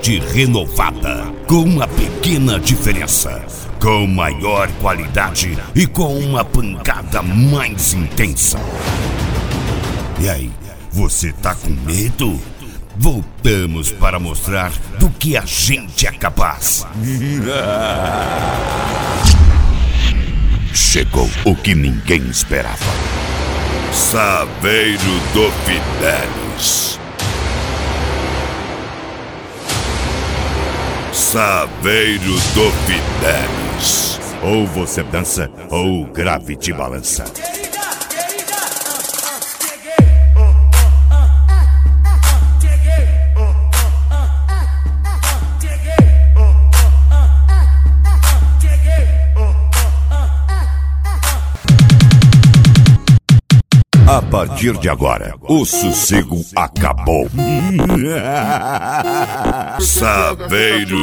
totalmente renovada, com uma pequena diferença, com maior qualidade e com uma pancada mais intensa. E aí, você tá com medo? Voltamos para mostrar do que a gente é capaz. Chegou o que ninguém esperava. Saveiro do Fidelis. Saveiro do Fidelis. Ou você dança, ou o grave te balança. A partir de agora, o sossego acabou. Saveiro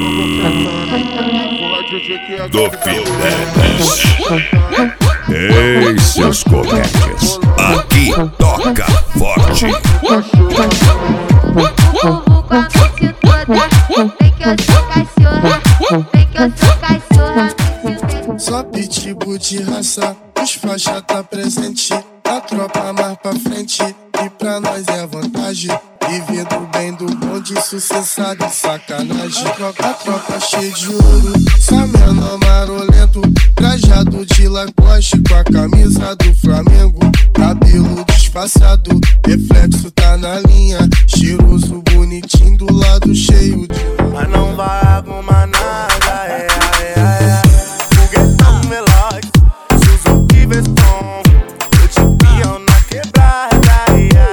do Fidelis. Ei, seus coletes, aqui toca forte. Vem que eu sou cachorra, vem que eu sou cachorra. Só pitbull de raça, os faixa tá presente. A tropa mais pra frente, e pra nós é vantagem. Vivendo bem do bonde, sucessado e sacanagem. A tropa cheia de ouro, Samena marolento. Trajado de Lacoste com a camisa do Flamengo. Cabelo disfarçado, reflexo tá na linha. Cheiroso, bonitinho, do lado cheio de... Mas não vai arrumar nada, Foguetão veloz, seus horríveis tons. Na quebrada,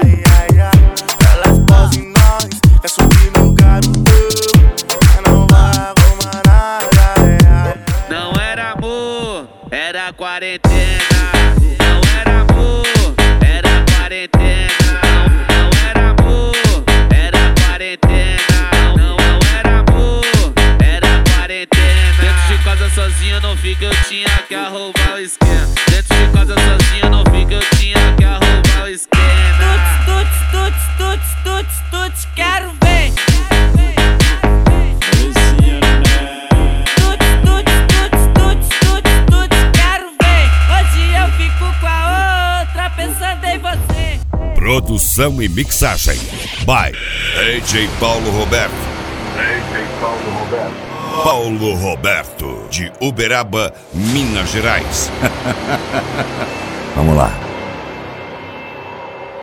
elas posam em nós, é subir no garoto, mas não vai arrumar nada. Não era amor, era quarentena. Não era amor, era quarentena. Não era amor, era quarentena. Não era amor, era quarentena. Dentro de casa sozinho não fica, eu tinha que arrumar o esquema. Dentro de casa sozinho não fica, eu tinha que arrumar o esquema. Tuts, quero ver. Tuts, quero ver. Hoje eu fico com a outra pensando em você. Produção e mixagem by DJ Paulo Roberto. Paulo Roberto, de Uberaba, Minas Gerais. Vamos lá.